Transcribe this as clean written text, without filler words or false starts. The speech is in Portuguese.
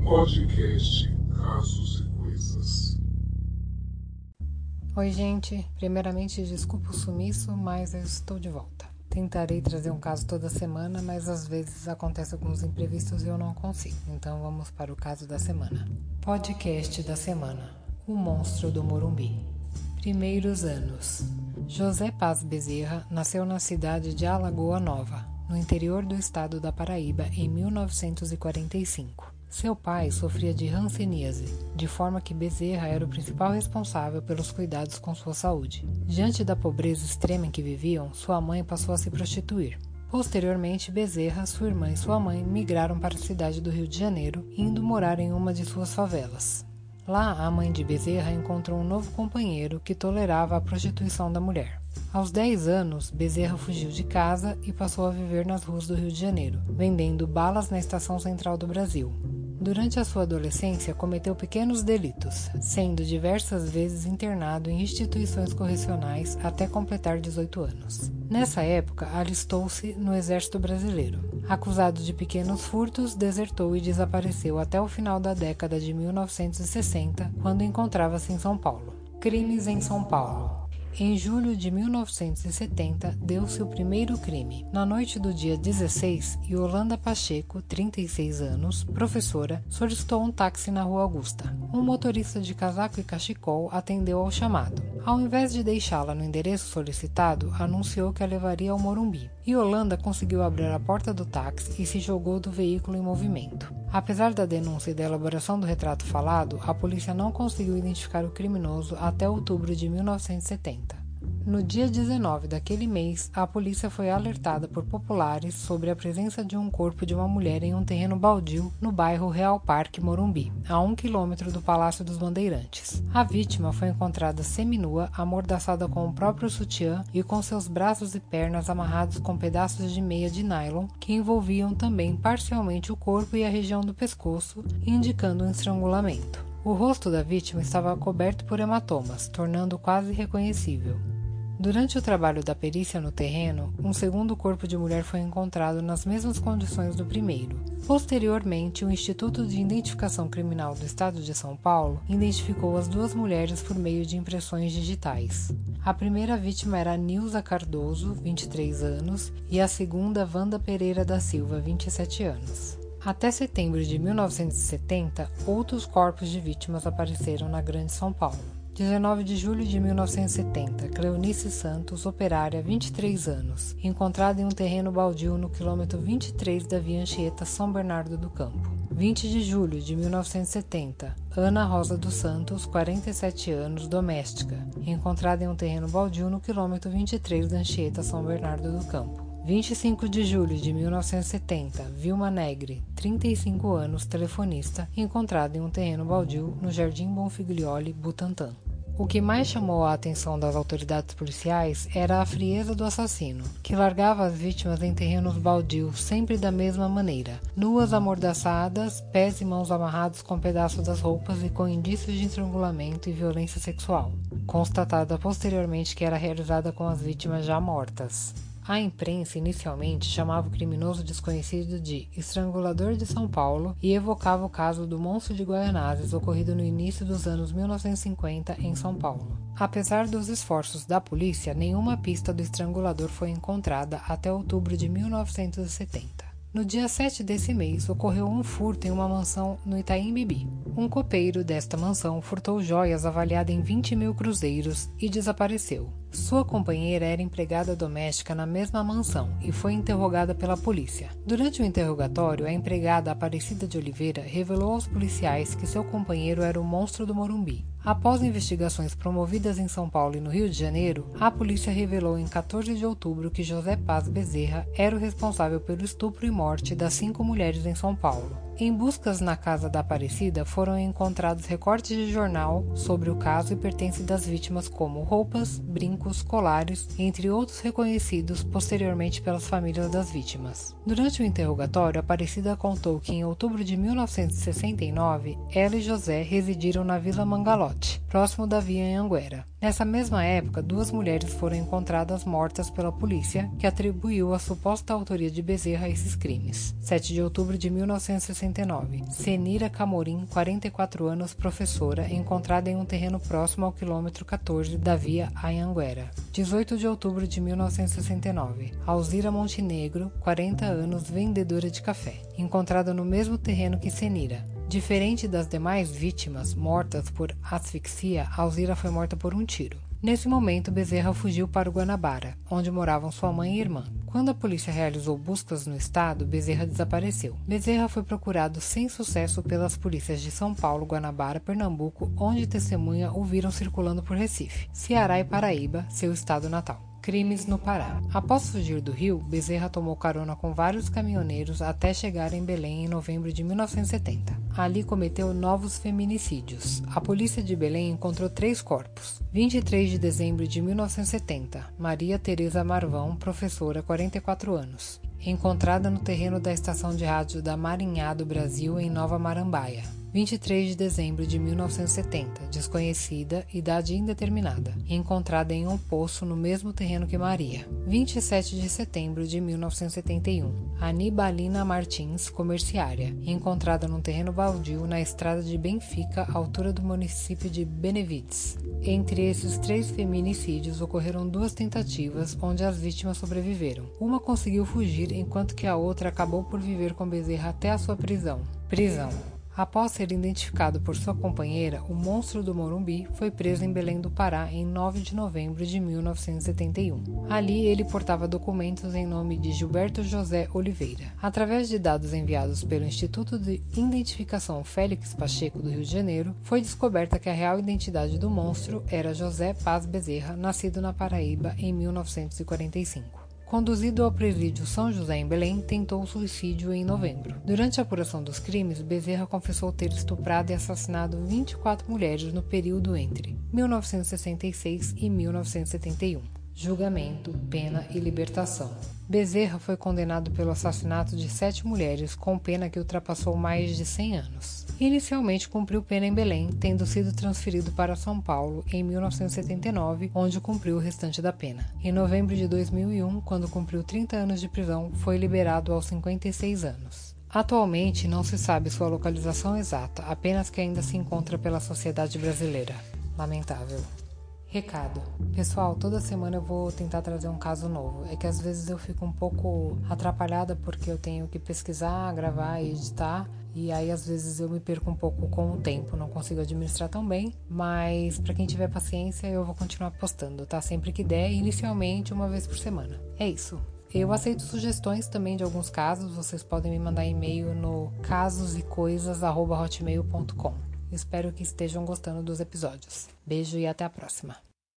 Podcast Casos e Coisas. Oi gente, primeiramente desculpa o sumiço, mas eu estou de volta. Tentarei trazer um caso toda semana, mas às vezes acontecem alguns imprevistos e eu não consigo. Então vamos para o caso da semana. Podcast da semana: O Monstro do Morumbi. Primeiros anos. José Paz Bezerra nasceu na cidade de Alagoa Nova, no interior do estado da Paraíba, em 1945. Seu pai sofria de hanseníase, de forma que Bezerra era o principal responsável pelos cuidados com sua saúde. Diante da pobreza extrema em que viviam, sua mãe passou a se prostituir. Posteriormente, Bezerra, sua irmã e sua mãe migraram para a cidade do Rio de Janeiro, indo morar em uma de suas favelas. Lá, a mãe de Bezerra encontrou um novo companheiro que tolerava a prostituição da mulher. Aos 10 anos, Bezerra fugiu de casa e passou a viver nas ruas do Rio de Janeiro, vendendo balas na Estação Central do Brasil. Durante a sua adolescência, cometeu pequenos delitos, sendo diversas vezes internado em instituições correcionais até completar 18 anos. Nessa época, alistou-se no Exército Brasileiro. Acusado de pequenos furtos, desertou e desapareceu até o final da década de 1960, quando encontrava-se em São Paulo. Crimes em São Paulo. Em julho de 1970, deu-se o primeiro crime. Na noite do dia 16, Yolanda Pacheco, 36 anos, professora, solicitou um táxi na Rua Augusta. Um motorista de casaco e cachecol atendeu ao chamado. Ao invés de deixá-la no endereço solicitado, anunciou que a levaria ao Morumbi. Yolanda conseguiu abrir a porta do táxi e se jogou do veículo em movimento. Apesar da denúncia e da elaboração do retrato falado, a polícia não conseguiu identificar o criminoso até outubro de 1970. No dia 19 daquele mês, a polícia foi alertada por populares sobre a presença de um corpo de uma mulher em um terreno baldio no bairro Real Parque, Morumbi, a 1 quilômetro do Palácio dos Bandeirantes. A vítima foi encontrada seminua, amordaçada com o próprio sutiã e com seus braços e pernas amarrados com pedaços de meia de nylon que envolviam também parcialmente o corpo e a região do pescoço, indicando um estrangulamento. O rosto da vítima estava coberto por hematomas, tornando-o quase irreconhecível. Durante o trabalho da perícia no terreno, um segundo corpo de mulher foi encontrado nas mesmas condições do primeiro. Posteriormente, o Instituto de Identificação Criminal do Estado de São Paulo identificou as duas mulheres por meio de impressões digitais. A primeira vítima era Nilza Cardoso, 23 anos, e a segunda, Wanda Pereira da Silva, 27 anos. Até setembro de 1970, outros corpos de vítimas apareceram na Grande São Paulo. 19 de julho de 1970, Cleonice Santos, operária, 23 anos, encontrada em um terreno baldio no quilômetro 23 da Via Anchieta, São Bernardo do Campo. 20 de julho de 1970, Ana Rosa dos Santos, 47 anos, doméstica, encontrada em um terreno baldio no quilômetro 23 da Anchieta, São Bernardo do Campo. 25 de julho de 1970, Vilma Negri, 35 anos, telefonista, encontrada em um terreno baldio no Jardim Bonfiglioli, Butantã. O que mais chamou a atenção das autoridades policiais era a frieza do assassino, que largava as vítimas em terrenos baldios sempre da mesma maneira, nuas amordaçadas, pés e mãos amarrados com pedaços das roupas e com indícios de estrangulamento e violência sexual, constatada posteriormente que era realizada com as vítimas já mortas. A imprensa inicialmente chamava o criminoso desconhecido de estrangulador de São Paulo e evocava o caso do monstro de Guaianazes ocorrido no início dos anos 1950 em São Paulo. Apesar dos esforços da polícia, nenhuma pista do estrangulador foi encontrada até outubro de 1970. No dia 7 desse mês, ocorreu um furto em uma mansão no Itaim Bibi. Um copeiro desta mansão furtou joias avaliadas em 20 mil cruzeiros e desapareceu. Sua companheira era empregada doméstica na mesma mansão e foi interrogada pela polícia. Durante o interrogatório, a empregada Aparecida de Oliveira revelou aos policiais que seu companheiro era o monstro do Morumbi. Após investigações promovidas em São Paulo e no Rio de Janeiro, a polícia revelou em 14 de outubro que José Paz Bezerra era o responsável pelo estupro e morte das 5 mulheres em São Paulo. Em buscas na casa da Aparecida, foram encontrados recortes de jornal sobre o caso e pertences das vítimas como roupas, brincos, colares, entre outros reconhecidos posteriormente pelas famílias das vítimas. Durante o interrogatório, Aparecida contou que em outubro de 1969, ela e José residiram na Vila Mangalote, próximo da Via Anhanguera. Nessa mesma época, 2 mulheres foram encontradas mortas pela polícia, que atribuiu a suposta autoria de Bezerra a esses crimes. 7 de outubro de 1969, Senira Camorim, 44 anos, professora, encontrada em um terreno próximo ao quilômetro 14 da via Anhanguera. 18 de outubro de 1969, Alzira Montenegro, 40 anos, vendedora de café, encontrada no mesmo terreno que Senira. Diferente das demais vítimas mortas por asfixia, Alzira foi morta por um tiro. Nesse momento, Bezerra fugiu para o Guanabara, onde moravam sua mãe e irmã. Quando a polícia realizou buscas no estado, Bezerra desapareceu. Bezerra foi procurado sem sucesso pelas polícias de São Paulo, Guanabara, Pernambuco, onde testemunha o viram circulando por Recife, Ceará e Paraíba, seu estado natal. Crimes no Pará. Após fugir do Rio, Bezerra tomou carona com vários caminhoneiros até chegar em Belém em novembro de 1970. Ali cometeu novos feminicídios. A polícia de Belém encontrou 3 corpos. 23 de dezembro de 1970, Maria Tereza Marvão, professora, 44 anos, encontrada no terreno da estação de rádio da Marinhá do Brasil, em Nova Marambaia. 23 de dezembro de 1970, desconhecida, idade indeterminada, encontrada em um poço no mesmo terreno que Maria. 27 de setembro de 1971, Anibalina Martins, comerciária, encontrada num terreno baldio na estrada de Benfica, altura do município de Benevides. Entre esses 3 feminicídios, ocorreram 2 tentativas, onde as vítimas sobreviveram. Uma conseguiu fugir, enquanto que a outra acabou por viver com Bezerra até a sua prisão. Após ser identificado por sua companheira, o monstro do Morumbi foi preso em Belém do Pará em 9 de novembro de 1971. Ali, ele portava documentos em nome de Gilberto José Oliveira. Através de dados enviados pelo Instituto de Identificação Félix Pacheco do Rio de Janeiro, foi descoberta que a real identidade do monstro era José Paz Bezerra, nascido na Paraíba em 1945. Conduzido ao presídio São José em Belém, tentou suicídio em novembro. Durante a apuração dos crimes, Bezerra confessou ter estuprado e assassinado 24 mulheres no período entre 1966 e 1971. Julgamento, pena e libertação. Bezerra foi condenado pelo assassinato de 7 mulheres, com pena que ultrapassou mais de 100 anos. Inicialmente cumpriu pena em Belém, tendo sido transferido para São Paulo em 1979, onde cumpriu o restante da pena. Em novembro de 2001, quando cumpriu 30 anos de prisão, foi liberado aos 56 anos. Atualmente não se sabe sua localização exata, apenas que ainda se encontra pela sociedade brasileira. Lamentável. Recado. Pessoal, toda semana eu vou tentar trazer um caso novo. É que às vezes eu fico um pouco atrapalhada porque eu tenho que pesquisar, gravar e editar. E aí às vezes eu me perco um pouco com o tempo, não consigo administrar tão bem. Mas para quem tiver paciência, eu vou continuar postando, tá? Sempre que der, inicialmente uma vez por semana. É isso. Eu aceito sugestões também de alguns casos. Vocês podem me mandar e-mail no casosecoisas@hotmail.com. Espero que estejam gostando dos episódios. Beijo e até a próxima.